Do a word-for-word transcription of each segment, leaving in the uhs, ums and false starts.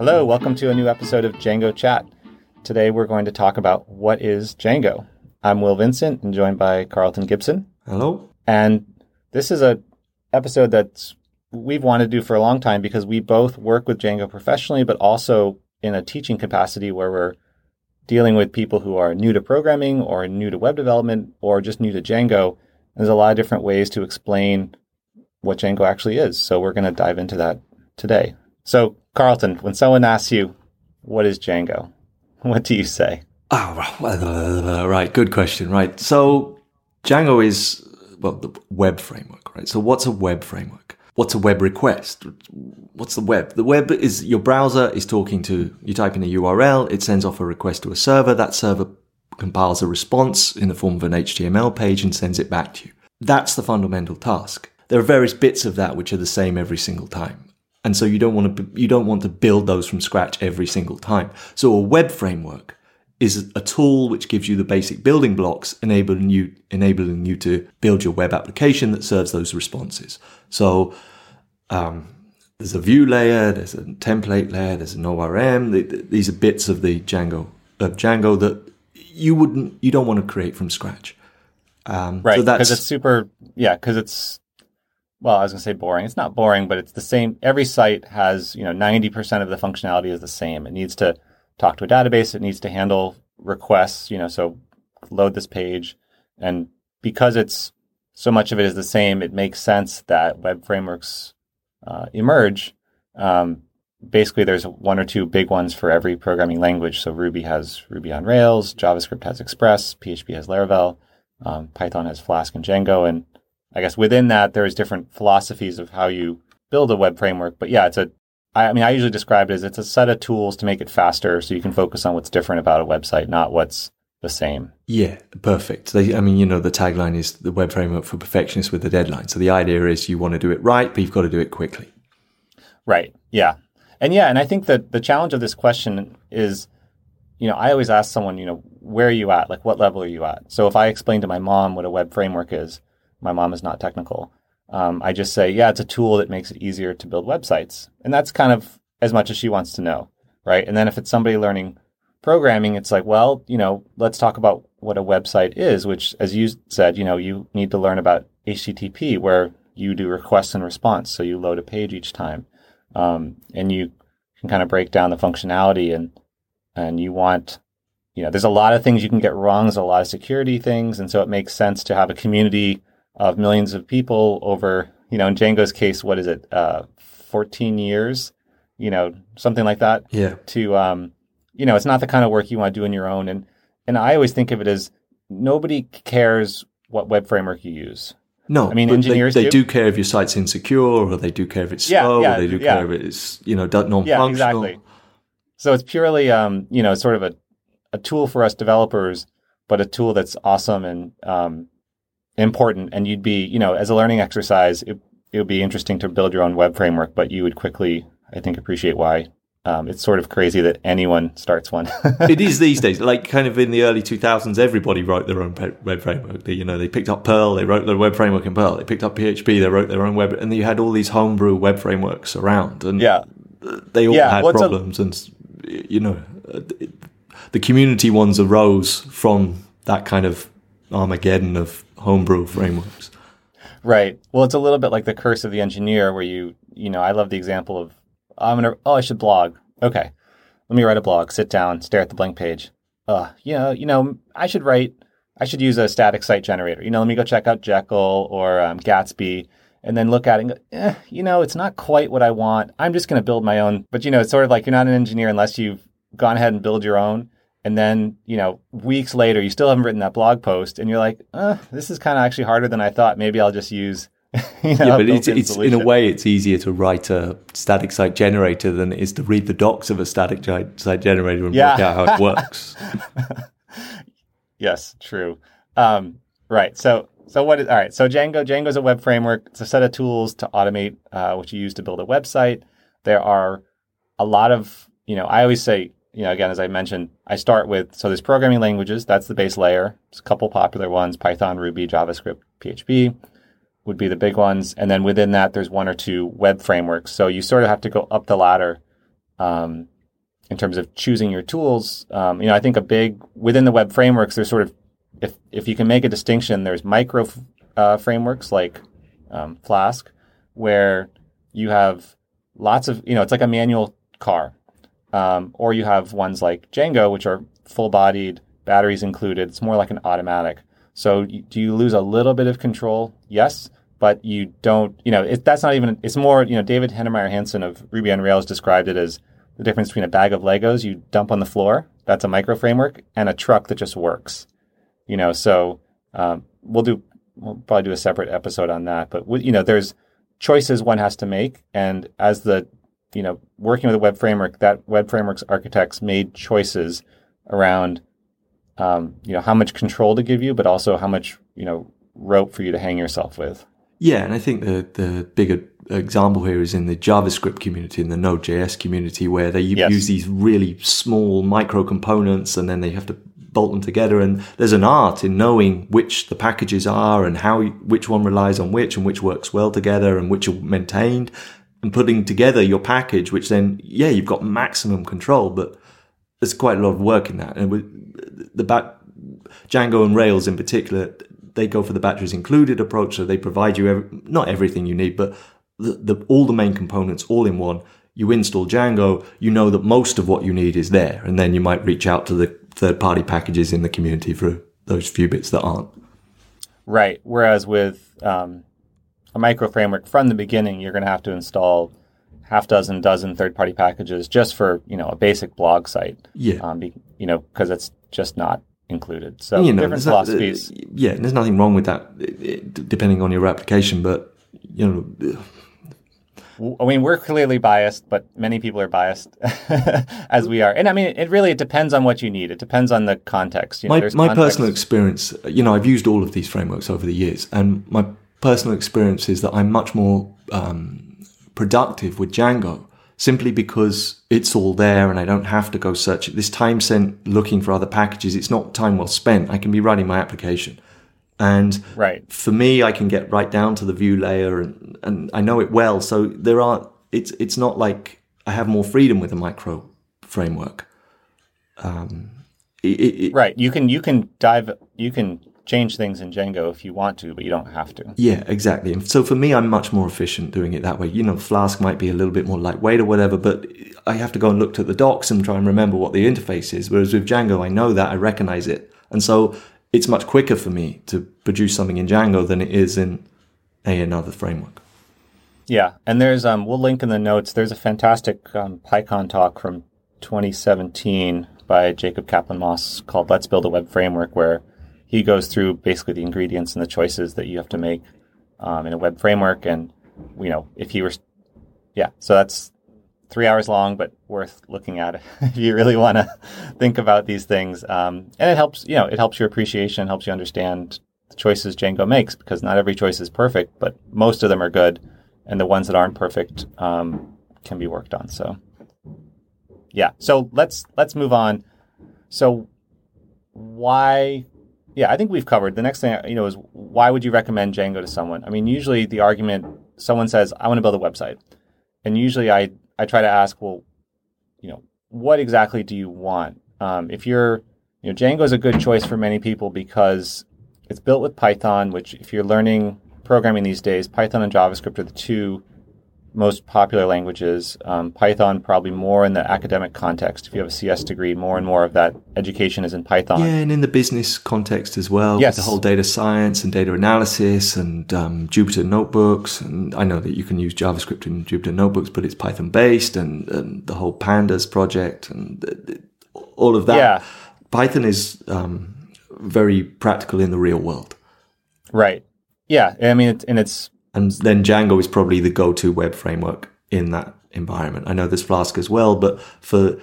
Hello, welcome to a new episode of Django Chat. Today we're going to talk about what is Django. I'm Will Vincent and joined by Carlton Gibson. Hello. And this is a episode that we've wanted to do for a long time because we both work with Django professionally, but also in a teaching capacity where we're dealing with people who are new to programming or new to web development or just new to Django. There's a lot of different ways to explain what Django actually is. So we're going to dive into that today. So Carlton, when someone asks you, what is Django? What do you say? Oh, right. Good question. Right. So Django is, well, the web framework, right? So what's a web framework? What's a web request? What's the web? The web is your browser is talking to, you type in a U R L, it sends off a request to a server. That server compiles a response in the form of an H T M L page and sends it back to you. That's the fundamental task. There are various bits of that which are the same every single time. And so you don't want to you don't want to build those from scratch every single time. So a web framework is a tool which gives you the basic building blocks, enabling you enabling you to build your web application that serves those responses. So um, there's a view layer, there's a template layer, there's an O R M. These are bits of the Django of Django that you wouldn't you don't want to create from scratch. Um, right, because so it's super yeah, because it's. Well, I was going to say boring. It's not boring, but it's the same. Every site has, you know, ninety percent of the functionality is the same. It needs to talk to a database. It needs to handle requests, you know, so load this page. And because it's so much of it is the same, it makes sense that web frameworks uh, emerge. Um, basically, there's one or two big ones for every programming language. So Ruby has Ruby on Rails, JavaScript has Express, P H P has Laravel, um, Python has Flask and Django, and I guess within that, there's different philosophies of how you build a web framework. But yeah, it's a, I mean, I usually describe it as it's a set of tools to make it faster so you can focus on what's different about a website, not what's the same. Yeah, perfect. They, I mean, you know, the tagline is the web framework for perfectionists with a deadline. So the idea is you want to do it right, but you've got to do it quickly. Right. Yeah. And yeah, and I think that the challenge of this question is, you know, I always ask someone, you know, where are you at? Like, what level are you at? So if I explain to my mom what a web framework is, my mom is not technical. Um, I just say, yeah, it's a tool that makes it easier to build websites. And that's kind of as much as she wants to know, right? And then if it's somebody learning programming, it's like, well, you know, let's talk about what a website is, which, as you said, you know, you need to learn about H T T P, where you do request and response. So you load a page each time. Um, and you can kind of break down the functionality and, and you want, you know, there's a lot of things you can get wrong. There's a lot of security things. And so it makes sense to have a community of millions of people over, you know, in Django's case, what is it, uh, fourteen years, you know, something like that. Yeah. To, um, you know, it's not the kind of work you want to do on your own. And, and I always think of it as nobody cares what web framework you use. No, I mean, engineers they, they do. do care if your site's insecure, or they do care if it's yeah, slow, yeah, or they do yeah. care if it's, you know, non-functional. Yeah, exactly. So it's purely, um, you know, sort of a, a tool for us developers, but a tool that's awesome and, um, important, and you'd be, you know, as a learning exercise, it, it would be interesting to build your own web framework, but you would quickly, I think, appreciate why um, it's sort of crazy that anyone starts one. It is these days, like kind of in the early two thousands, everybody wrote their own web framework. They, you know, they picked up Perl, they wrote their web framework in Perl. They picked up P H P, they wrote their own web, and you had all these homebrew web frameworks around, and yeah. they all yeah, had problems, a- and you know, the community ones arose from that kind of Armageddon of homebrew frameworks. Right. Well, it's a little bit like the curse of the engineer where you, you know, I love the example of, I'm going to, oh, I should blog. Okay. Let me write a blog, sit down, stare at the blank page. Uh, you know, you know, I should write, I should use a static site generator. You know, let me go check out Jekyll or um, Gatsby and then look at it and go, eh, you know, it's not quite what I want. I'm just going to build my own. But, you know, it's sort of like you're not an engineer unless you've gone ahead and build your own. And then, you know, weeks later, you still haven't written that blog post, and you're like, uh, this is kind of actually harder than I thought. Maybe I'll just use, you know, yeah, but it's, in, it's in a way, it's easier to write a static site generator than it is to read the docs of a static site generator and yeah. work out how it works. Yes, true. Um, right. So, so what is, all right. So Django, Django is a web framework. It's a set of tools to automate uh, what you use to build a website. There are a lot of, you know, I always say, you know, again, as I mentioned, I start with, so there's programming languages. That's the base layer. There's a couple popular ones, Python, Ruby, JavaScript, P H P would be the big ones. And then within that, there's one or two web frameworks. So you sort of have to go up the ladder um, in terms of choosing your tools, um, you know, I think a big within the web frameworks, there's sort of if if you can make a distinction, there's micro uh, frameworks like um, Flask, where you have lots of, you know, it's like a manual car, um, or you have ones like Django, which are full-bodied, batteries included. It's more like an automatic. So do you lose a little bit of control? Yes, but you don't, you know, it, that's not even, it's more, you know, David Heinemeier Hansson of Ruby on Rails described it as the difference between a bag of Legos you dump on the floor, that's a micro framework, and a truck that just works. You know, so um, we'll do, we'll probably do a separate episode on that. But, you know, there's choices one has to make. And as the, you know, working with a web framework, that web framework's architects made choices around, um, you know, how much control to give you, but also how much, you know, rope for you to hang yourself with. Yeah, and I think the the bigger example here is in the JavaScript community, in the Node.js community, where they yes. use these really small micro components and then they have to bolt them together. And there's an art in knowing which the packages are and how which one relies on which and which works well together and which are maintained, and putting together your package, which then, yeah, you've got maximum control, but there's quite a lot of work in that. And with the back, Django and Rails in particular, they go for the batteries included approach. So they provide you every, not everything you need, but the, the, all the main components all in one. You install Django, you know that most of what you need is there. And then you might reach out to the third party packages in the community for those few bits that aren't. Right. Whereas with um, a micro framework from the beginning, you're going to have to install half dozen, dozen third party packages just for, you know, a basic blog site. Yeah. Um, be, you know, because it's just not included. So you know, different philosophies. Not, uh, yeah, there's nothing wrong with that, it, it, depending on your application. But you know, I mean, we're clearly biased, but many people are biased as we are. And I mean, it really it depends on what you need. It depends on the context. You know, my my context. personal experience, you know, I've used all of these frameworks over the years, and my personal experience is that I'm much more um, productive with Django, simply because it's all there and I don't have to go search it. This time spent looking for other packages, it's not time well spent. I can be writing my application. And right. for me, I can get right down to the view layer and, and I know it well. So there are, it's, it's not like I have more freedom with a micro framework. Um, it, it, right. You can, you can dive, you can change things in Django if you want to, but you don't have to. Yeah, exactly. And so for me, I'm much more efficient doing it that way. You know, Flask might be a little bit more lightweight or whatever, but I have to go and look at the docs and try and remember what the interface is. Whereas with Django, I know that, I recognize it. And so it's much quicker for me to produce something in Django than it is in a, another framework. Yeah. And there's, um, we'll link in the notes. There's a fantastic um, PyCon talk from twenty seventeen by Jacob Kaplan-Moss called Let's Build a Web Framework, where he goes through basically the ingredients and the choices that you have to make um, in a web framework. And, you know, if you were, yeah, so that's three hours long, but worth looking at if you really want to think about these things. Um, and it helps, you know, it helps your appreciation, helps you understand the choices Django makes, because not every choice is perfect, but most of them are good. And the ones that aren't perfect um, can be worked on. So, yeah. So let's, let's move on. So why... Yeah, I think we've covered. The next thing, you know, is why would you recommend Django to someone? I mean, usually the argument, someone says, I want to build a website. And usually I, I try to ask, well, you know, what exactly do you want? Um, if you're, you know, Django is a good choice for many people because it's built with Python, which if you're learning programming these days, Python and JavaScript are the two most popular languages. Um, Python probably more in the academic context. If you have a C S degree, more and more of that education is in Python. Yeah, and in the business context as well. Yes. With the whole data science and data analysis and um, Jupyter Notebooks. And I know that you can use JavaScript in Jupyter Notebooks, but it's Python based, and, and the whole Pandas project and all of that. Yeah. Python is um, very practical in the real world. Right. Yeah. I mean, it's, and it's, And then Django is probably the go-to web framework in that environment. I know there's Flask as well, but for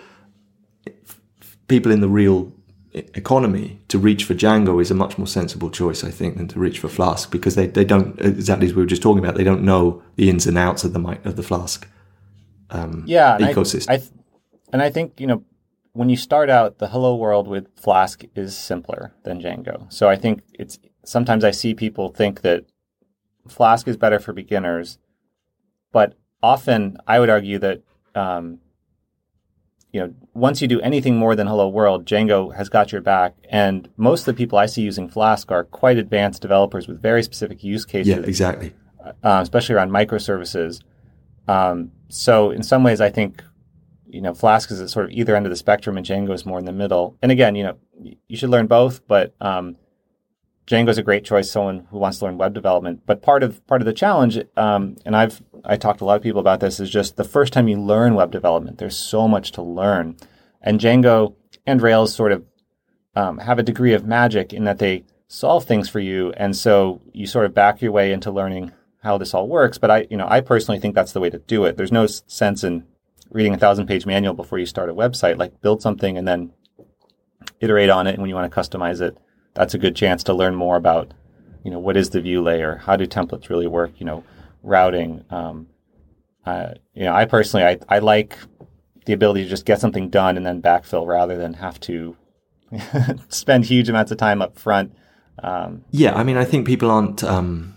people in the real economy, to reach for Django is a much more sensible choice, I think, than to reach for Flask, because they, they don't, exactly as we were just talking about, they don't know the ins and outs of the of the Flask um, yeah, ecosystem. I, I, and I think, you know, when you start out, the hello world with Flask is simpler than Django. So I think it's, sometimes I see people think that Flask is better for beginners, but often I would argue that um, you know, once you do anything more than hello world, Django has got your back. And most of the people I see using Flask are quite advanced developers with very specific use cases. Yeah, exactly. Uh, especially around microservices. Um, so in some ways, I think, you know, Flask is at sort of either end of the spectrum and Django is more in the middle. And again, you know, you should learn both, but um, Django is a great choice, someone who wants to learn web development. But part of part of the challenge, um, and I've I talked to a lot of people about this, is just the first time you learn web development, there's so much to learn. And Django and Rails sort of um, have a degree of magic in that they solve things for you. And so you sort of back your way into learning how this all works. But I, you know, I personally think that's the way to do it. There's no sense in reading a thousand page manual before you start a website. Like, build something and then iterate on it. And when you want to customize it, that's a good chance to learn more about, you know, what is the view layer? How do templates really work? You know, routing. Um, uh, you know, I personally, I, I like the ability to just get something done and then backfill rather than have to spend huge amounts of time up front. Um, yeah, I mean, I think people aren't, um,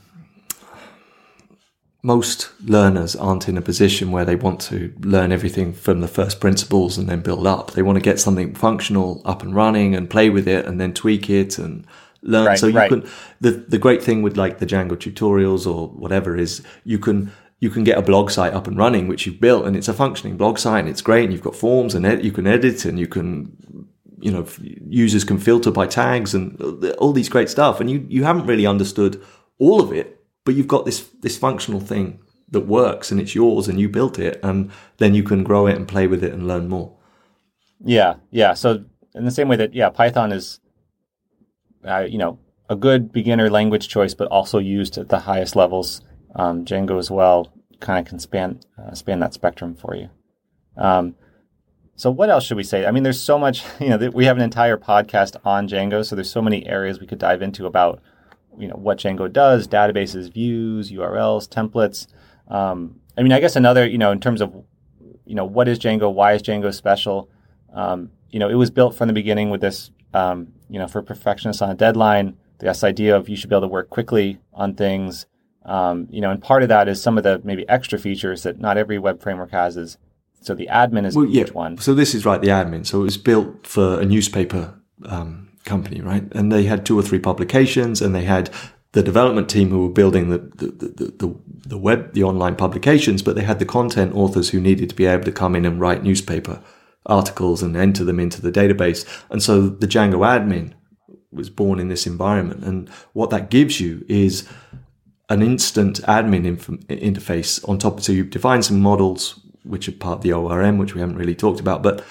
most learners aren't in a position where they want to learn everything from the first principles and then build up. They want to get something functional up and running and play with it and then tweak it and learn. Right, so you right. can, the, the great thing with like the Django tutorials or whatever is you can, you can get a blog site up and running, which you've built, and it's a functioning blog site and it's great. And you've got forms and ed- you can edit and you can, you know, users can filter by tags and all these great stuff. And you, you haven't really understood all of it, but you've got this, this functional thing that works and it's yours and you built it, and then you can grow it and play with it and learn more. Yeah. Yeah. So in the same way that, yeah, Python is, uh, you know, a good beginner language choice, but also used at the highest levels. Um, Django as well kind of can span, uh, span that spectrum for you. Um, so what else should we say? I mean, there's so much, you know, that we have an entire podcast on Django. So there's so many areas we could dive into about, you know, what Django does, databases, views, U R Ls, templates. Um, I mean, I guess another, you know, in terms of, you know, what is Django? Why is Django special? Um, you know, it was built from the beginning with this, um, you know, for perfectionists on a deadline, this idea of you should be able to work quickly on things. Um, you know, and part of that is some of the maybe extra features that not every web framework has. Is so the admin is well, a huge yeah. one. So this is right, the admin. So it was built for a newspaper um, company, right? And they had two or three publications, and they had the development team who were building the the, the, the, the web, the online publications, but they had the content authors who needed to be able to come in and write newspaper articles and enter them into the database. And so the Django admin was born in this environment. And what that gives you is an instant admin inf- interface on top. So you define some models, which are part of the O R M, which we haven't really talked about. But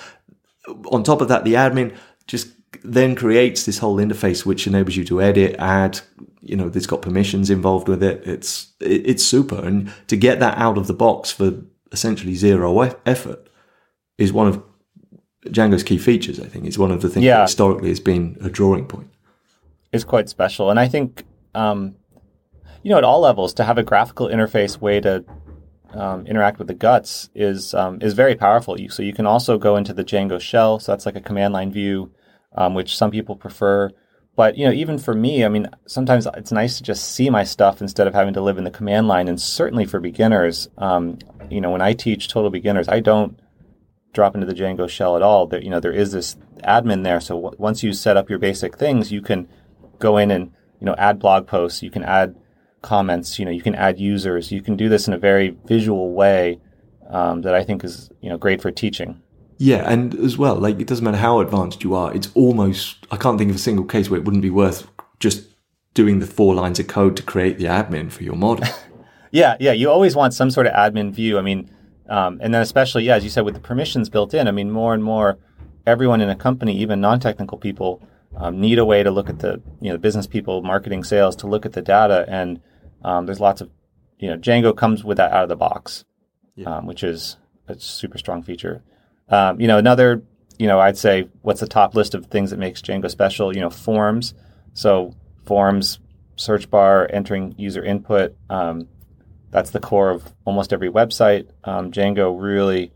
on top of that, the admin just then creates this whole interface, which enables you to edit, add, you know, there's got permissions involved with it. It's, it, it's super. And to get that out of the box for essentially zero e- effort is one of Django's key features, I think. It's one of the things Yeah. that historically has been a drawing point. It's quite special. And I think, um, you know, at all levels, to have a graphical interface way to um, interact with the guts is um, is very powerful. You, so you can also go into the Django shell. So that's like a command line view, um, which some people prefer. But, you know, even for me, I mean, sometimes it's nice to just see my stuff instead of having to live in the command line. And certainly for beginners, um, you know, when I teach total beginners, I don't drop into the Django shell at all. There, you know, there is this admin there. So w- once you set up your basic things, you can go in and, you know, add blog posts. You can add comments, you know, you can add users. You can do this in a very visual way um, that I think is, you know, great for teaching. Yeah, and as well, like, it doesn't matter how advanced you are. It's almost, I can't think of a single case where it wouldn't be worth just doing the four lines of code to create the admin for your model. yeah, yeah. You always want some sort of admin view. I mean, um, and then especially, yeah, as you said, with the permissions built in, I mean, more and more, everyone in a company, even non-technical people, um, need a way to look at the, you know, business people, marketing, sales, to look at the data. And um, there's lots of, you know, Django comes with that out of the box, yeah. um, which is a super strong feature. Um, you know, another, you know, I'd say what's the top list of things that makes Django special? You know, forms. So forms, search bar, entering user input. Um, that's the core of almost every website. Um, Django really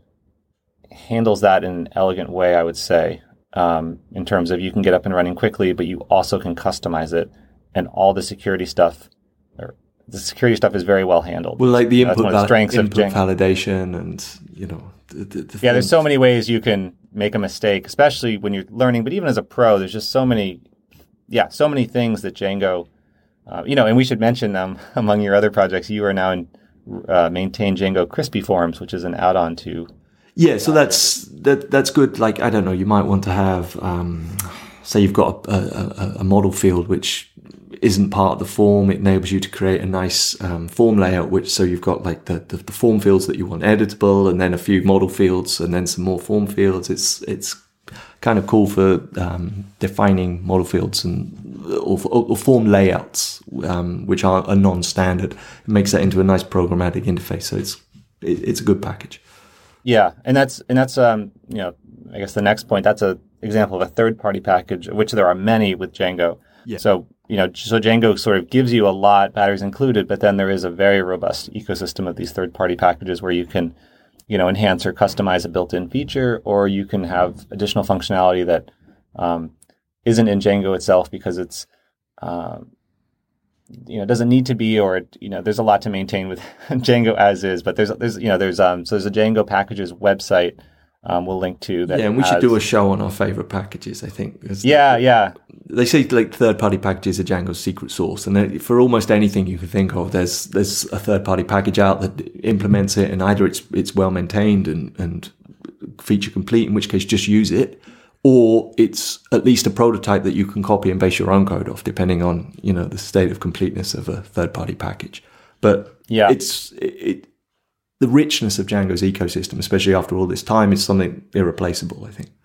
handles that in an elegant way, I would say, um, in terms of you can get up and running quickly, but you also can customize it, and all the security stuff, or the security stuff is very well handled. Well, like the input, That's one of the strengths input of Django. validation and you know, the, the, the yeah, there's so many ways you can make a mistake, especially when you're learning. But even as a pro, there's just so many, yeah, so many things that Django, uh, you know, and we should mention them among your other projects. You are now in uh, maintain Django Crispy Forms, which is an add-on to. Yeah, so that's that that's good. Like, I don't know, you might want to have, um, say you've got a, a, a model field which isn't part of the form. It enables you to create a nice um, form layout, which so you've got like the, the, the form fields that you want editable, and then a few model fields, and then some more form fields. It's it's kind of cool for um, defining model fields and or, or form layouts, um, which are, are non-standard. It makes that into a nice programmatic interface. So it's it, it's a good package. Yeah, and that's and that's um you know I guess the next point, that's a example of a third party package, which there are many with Django. Yeah. So you know so Django sort of gives you a lot, batteries included, but then there is a very robust ecosystem of these third party packages where you can you know enhance or customize a built-in feature, or you can have additional functionality that um, isn't in Django itself because it's um, you know, doesn't need to be, or, you know, there's a lot to maintain with Django as is, but there's, there's, you know, there's, um, so there's a Django packages website, um, we'll link to that. Yeah, and we has, should do a show on our favorite packages, I think. Yeah, yeah. They say like third party packages are Django's secret sauce. And for almost anything you can think of, there's, there's a third party package out that implements it, and either it's, it's well maintained and, and feature complete, in which case just use it, or it's at least a prototype that you can copy and base your own code off, depending on, you know, the state of completeness of a third-party package. But yeah, it's it, it, the richness of Django's ecosystem, especially after all this time, is something irreplaceable, I think.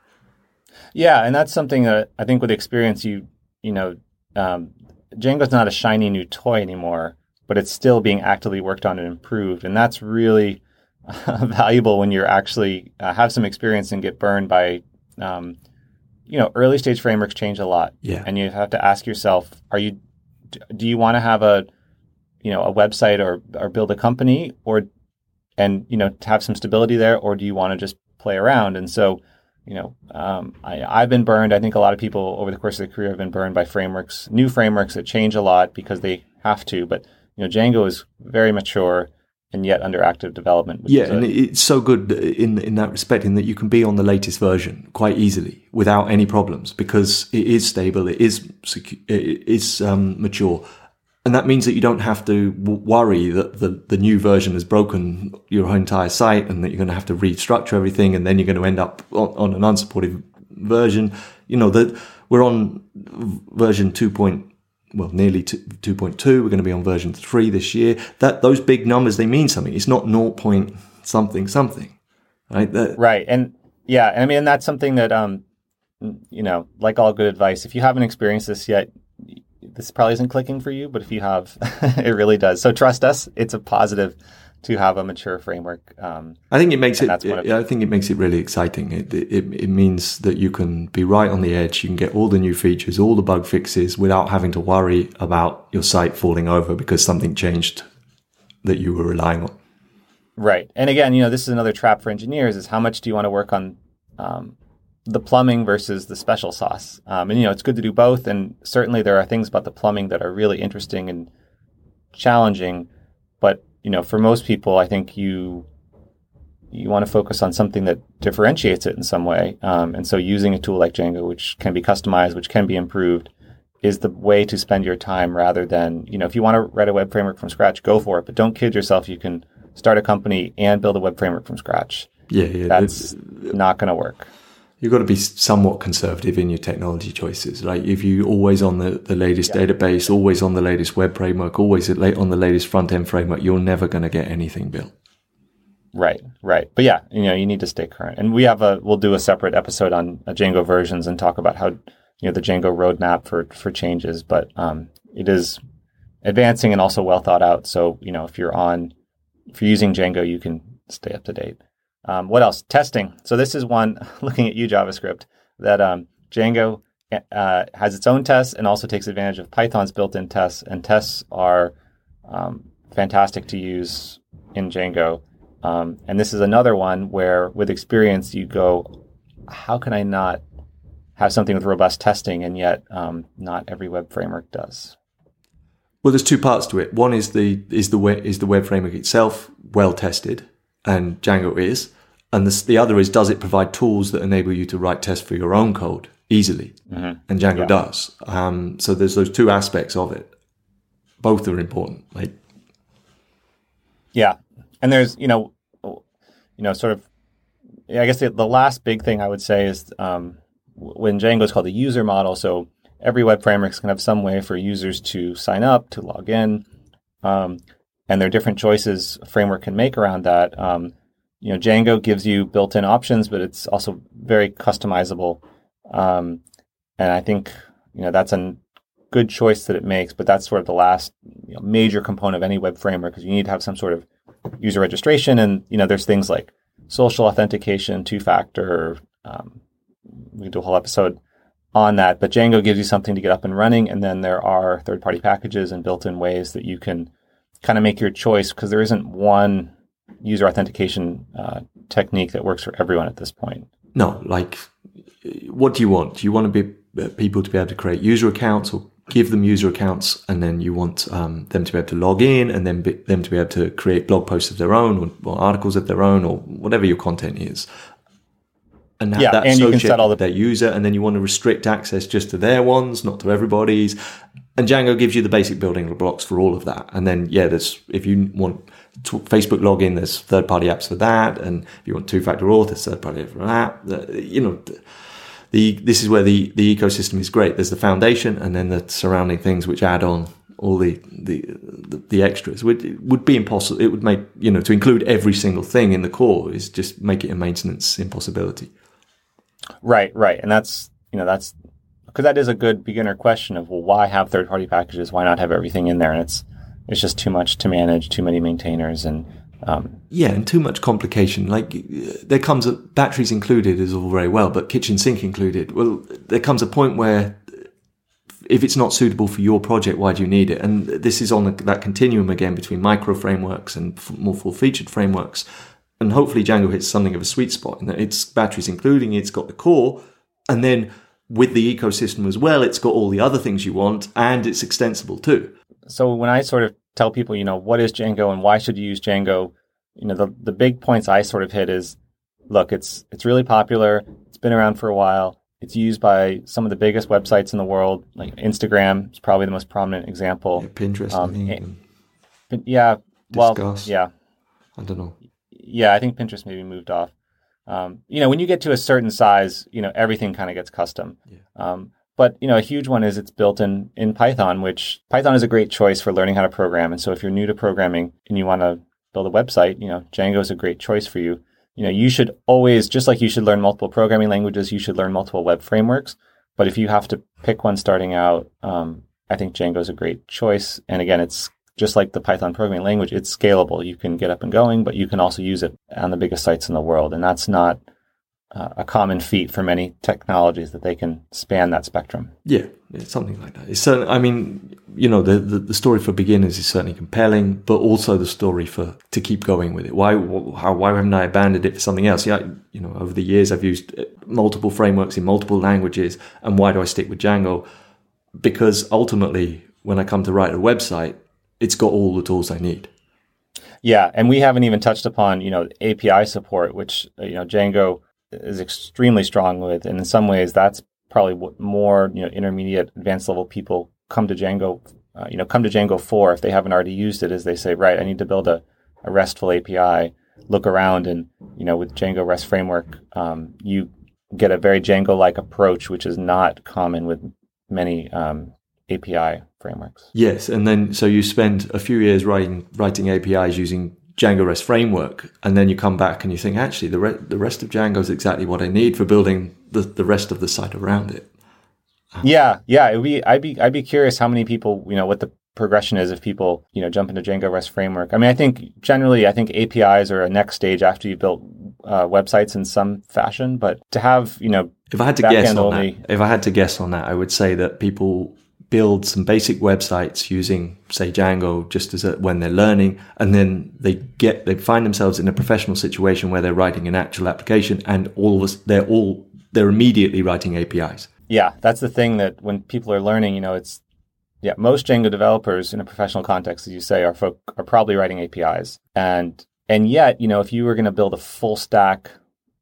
Yeah, and that's something that I think with experience, you you know, um, Django's not a shiny new toy anymore, but it's still being actively worked on and improved, and that's really uh, valuable when you're actually uh, have some experience and get burned by. Um, you know, early stage frameworks change a lot. Yeah. And you have to ask yourself, are you, do you want to have a, you know, a website or, or build a company, or, and, you know, to have some stability there, or do you want to just play around? And so, you know, um, I, I've been burned. I think a lot of people over the course of their career have been burned by frameworks, new frameworks that change a lot because they have to, but, you know, Django is very mature and yet under active development. Yeah, and it's so good in in that respect, in that you can be on the latest version quite easily without any problems, because it is stable, it is secu- it is um, mature, and that means that you don't have to w- worry that the, the new version has broken your entire site and that you're going to have to restructure everything, and then you're going to end up on, on an unsupported version. You know that we're on version two. Well, nearly two point two. We're going to be on version three this year. That those big numbers, they mean something. It's not zero point something something, right? That, right, and yeah, and I mean that's something that um, you know, like all good advice, if you haven't experienced this yet, this probably isn't clicking for you. But if you have, it really does. So trust us, it's a positive to have a mature framework. Um, I think it makes it. it I think it makes it really exciting. It, it it means that you can be right on the edge. You can get all the new features, all the bug fixes, without having to worry about your site falling over because something changed that you were relying on. Right, and again, you know, this is another trap for engineers: is how much do you want to work on um, the plumbing versus the special sauce? Um, and you know, it's good to do both. And certainly, there are things about the plumbing that are really interesting and challenging, but you know, for most people, I think you you want to focus on something that differentiates it in some way. Um, and so using a tool like Django, which can be customized, which can be improved, is the way to spend your time, rather than, you know, if you want to write a web framework from scratch, go for it. But don't kid yourself. You can start a company and build a web framework from scratch. Yeah, yeah. That's not going to work. You've got to be somewhat conservative in your technology choices. Like if you always on the, the latest yeah. database, always on the latest web framework, always on the latest front end framework, you're never going to get anything built. Right, right. But yeah, you know, you need to stay current. And we have a, we'll do a separate episode on uh, Django versions and talk about how, you know, the Django roadmap for, for changes. But um, it is advancing and also well thought out. So, you know, if you're on, if you're using Django, you can stay up to date. Um, what else? Testing. So this is one, looking at you, JavaScript, that um, Django uh, has its own tests and also takes advantage of Python's built-in tests. And tests are um, fantastic to use in Django. Um, and this is another one where, with experience, you go, how can I not have something with robust testing? And yet um, not every web framework does. Well, there's two parts to it. One is the is the web, is the web framework itself well tested, and Django is. And the, the other is, does it provide tools that enable you to write tests for your own code easily? Mm-hmm. And Django yeah. does. Um, so there's those two aspects of it. Both are important. Like, yeah. And there's, you know, you know, sort of, I guess the, the last big thing I would say is um, when Django is called a user model. So every web framework is going to have some way for users to sign up, to log in. Um, and there are different choices a framework can make around that. Um, you know, Django gives you built-in options, but it's also very customizable. Um, and I think, you know, that's a good choice that it makes, but that's sort of the last you know, major component of any web framework, because you need to have some sort of user registration. And, you know, there's things like social authentication, two-factor. Um, we can do a whole episode on that, but Django gives you something to get up and running. And then there are third-party packages and built-in ways that you can kind of make your choice, because there isn't one user authentication uh, technique that works for everyone at this point. No, like, what do you want? Do you want to be people to be able to create user accounts or give them user accounts, and then you want um, them to be able to log in, and then be, them to be able to create blog posts of their own, or, or articles of their own, or whatever your content is? And have yeah, that and you can set all the their user, and then you want to restrict access just to their ones, not to everybody's. And Django gives you the basic building blocks for all of that. And then, yeah, there's if you want to Facebook login, there's third-party apps for that, and if you want two-factor auth, there's third-party for that. The, you know, the, the this is where the the ecosystem is great. There's the foundation, and then the surrounding things which add on all the the the, the extras. Would it would be impossible. It would make you know to include every single thing in the core is just make it a maintenance impossibility. Right, right. And that's, you know, that's because that is a good beginner question of, well, why have third-party packages? Why not have everything in there? And it's it's just too much to manage, too many maintainers. And um, yeah, and too much complication. Like there comes a, batteries included is all very well, but kitchen sink included. Well, there comes a point where if it's not suitable for your project, why do you need it? And this is on the, that continuum again between micro frameworks and f- more full-featured frameworks. And hopefully Django hits something of a sweet spot in that it's batteries including, it's got the core, and then with the ecosystem as well, it's got all the other things you want, and it's extensible too. So when I sort of tell people, you know, what is Django and why should you use Django, you know, the, the big points I sort of hit is, look, it's it's really popular, it's been around for a while, it's used by some of the biggest websites in the world, like Instagram is probably the most prominent example. Yeah, Pinterest, um, I think. And, yeah, well, Discuss. yeah. I don't know. Yeah, I think Pinterest maybe moved off. Um, you know, when you get to a certain size, you know, everything kind of gets custom. Yeah. Um, but, you know, a huge one is it's built in, in Python, which Python is a great choice for learning how to program. And so if you're new to programming and you want to build a website, you know, Django is a great choice for you. You know, you should always, just like you should learn multiple programming languages, you should learn multiple web frameworks. But if you have to pick one starting out, um, I think Django is a great choice. And again, it's just like the Python programming language, it's scalable. You can get up and going, but you can also use it on the biggest sites in the world. And that's not uh, a common feat for many technologies that they can span that spectrum. Yeah, it's something like that. It's certain, I mean, you know, the, the, the story for beginners is certainly compelling, but also the story for to keep going with it. Why how, why haven't I abandoned it for something else? Yeah, you know, over the years I've used multiple frameworks in multiple languages, and why do I stick with Django? Because ultimately, when I come to write a website, it's got all the tools I need. Yeah, and we haven't even touched upon, you know, A P I support, which, you know, Django is extremely strong with. And in some ways, that's probably what more, you know, intermediate, advanced level people come to Django, uh, you know, come to Django for if they haven't already used it, is they say, right, I need to build a, a RESTful A P I, look around, and, you know, with Django REST framework, um, you get a very Django-like approach, which is not common with many um, A P I frameworks. Yes, and then so you spend a few years writing writing A P Is using Django REST framework, and then you come back and you think, actually, the re- the rest of Django is exactly what I need for building the, the rest of the site around it. Yeah, yeah. It'd be, I'd be I'd be curious how many people, you know, what the progression is if people, you know, jump into Django REST framework. I mean, I think generally, I think A P Is are a next stage after you built uh, websites in some fashion. But to have, you know, if I had to guess on only... that, if I had to guess on that, I would say that people build some basic websites using, say, Django, just as a, when they're learning, and then they get they find themselves in a professional situation where they're writing an actual application, and all of us, they're all they're immediately writing A P Is. Yeah, that's the thing that when people are learning, you know, it's yeah, most Django developers in a professional context, as you say, are folk, are probably writing A P Is, and and yet, you know, if you were going to build a full stack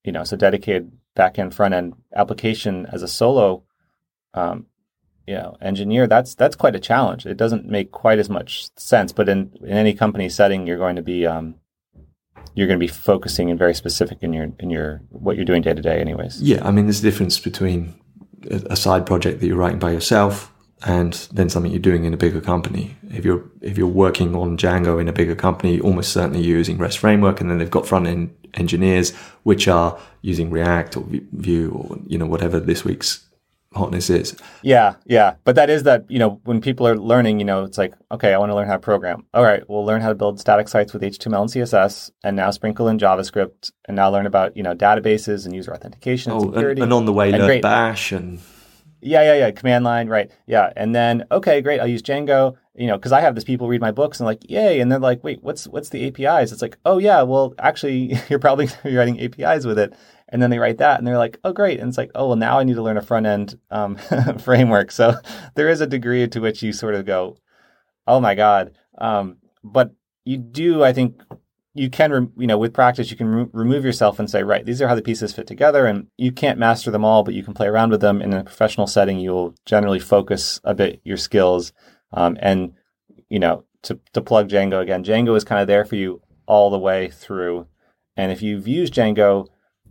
you know, so dedicated back-end, front-end application as a solo, um, you know, engineer, that's that's quite a challenge. It doesn't make quite as much sense, but in, in any company setting, you're going to be um, you're going to be focusing and very specific in your in your what you're doing day to day, anyways. Yeah, I mean, there's a difference between a side project that you're writing by yourself and then something you're doing in a bigger company. If you're if you're working on Django in a bigger company, almost certainly you're using REST framework, and then they've got front end engineers which are using React or Vue or you know whatever this week's hotness is. Yeah, yeah. But that is that, you know, when people are learning, you know, it's like, okay, I want to learn how to program. All right, we'll learn how to build static sites with H T M L and C S S, and now sprinkle in JavaScript, and now learn about, you know, databases and user authentication and oh, security. And, and on the way, and learn great. Bash and... Yeah, yeah, yeah. Command line, right. Yeah. And then, okay, great. I'll use Django, you know, because I have this people read my books and like, yay. And they're like, wait, what's what's the A P Is? It's like, oh, yeah, well, actually, you're probably going to be writing A P Is with it. And then they write that and they're like, oh, great. And it's like, oh, well, now I need to learn a front end um, framework. So there is a degree to which you sort of go, oh, my God. Um, but you do, I think, you can, re- you know, with practice, you can re- remove yourself and say, right, these are how the pieces fit together. And you can't master them all, but you can play around with them. In a professional setting, you'll generally focus a bit your skills. Um, and, you know, to, to plug Django again, Django is kind of there for you all the way through. And if you've used Django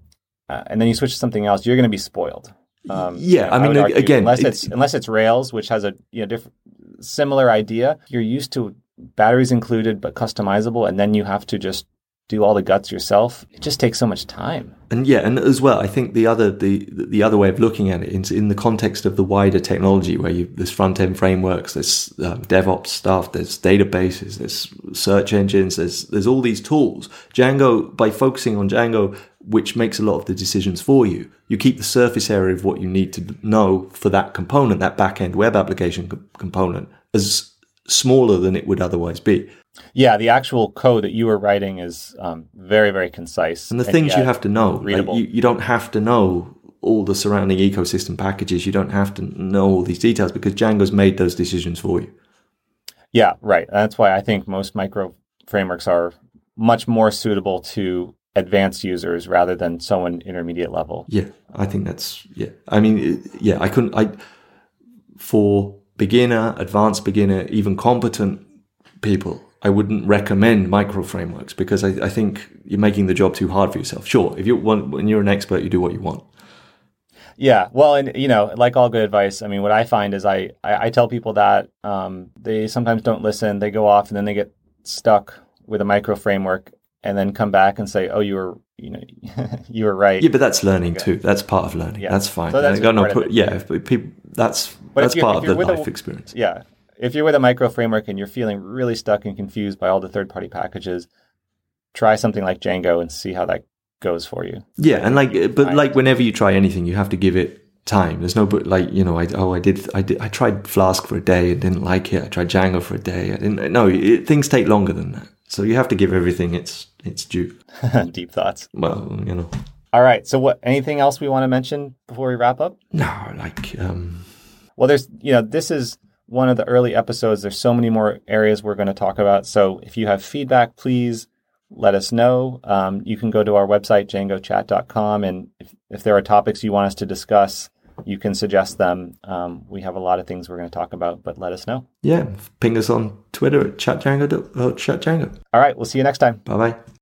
uh, and then you switch to something else, you're going to be spoiled. Um, yeah, I mean, I argue, again, unless it's, it's unless it's Rails, which has a you know different similar idea, you're used to batteries included but customizable, and then you have to just do all the guts yourself. It just takes so much time. And yeah, and as well, I think the other the the other way of looking at it is in the context of the wider technology, where you there's front end frameworks, there's um, DevOps stuff, there's databases, there's search engines, there's there's all these tools. Django, by focusing on Django, which makes a lot of the decisions for you, you keep the surface area of what you need to know for that component, that back end web application co- component, as smaller than it would otherwise be. Yeah, the actual code that you were writing is um, very, very concise. And the and things you have to know, readable. Like you, you don't have to know all the surrounding ecosystem packages. You don't have to know all these details because Django's made those decisions for you. Yeah, right. That's why I think most micro frameworks are much more suitable to advanced users rather than someone intermediate level. Yeah, I think that's, yeah. I mean, yeah, I couldn't, I, for beginner, advanced beginner, even competent people, I wouldn't recommend micro frameworks because I, I think you're making the job too hard for yourself. Sure, if you want, when you're an expert, you do what you want. Yeah, well, and you know, like all good advice, I mean, what I find is I I, I tell people that um, they sometimes don't listen, they go off, and then they get stuck with a micro framework, and then come back and say, "Oh, you were, you know, you were right." Yeah, but that's learning okay. too. That's part of learning. Yeah. That's fine. So that's no, part put, of it. Yeah, but people, that's but that's part of the life a, experience. Yeah. If you're with a micro framework and you're feeling really stuck and confused by all the third-party packages, try something like Django and see how that goes for you. Yeah, and like, but like whenever you try anything, you have to give it time. There's no, but like, you know, I oh, I did, I did, I tried Flask for a day and didn't like it. I tried Django for a day. I didn't. No, it, things take longer than that. So you have to give everything its its due. Deep thoughts. Well, you know. All right. So, what? Anything else we want to mention before we wrap up? No, like. um Well, there's, you know, this is one of the early episodes. There's so many more areas we're going to talk about. So if you have feedback, please let us know. Um, you can go to our website, django chat dot com. And if, if there are topics you want us to discuss, you can suggest them. Um, we have a lot of things we're going to talk about, but let us know. Yeah. Ping us on Twitter at chatdjango. Chat Django. All right. We'll see you next time. Bye-bye.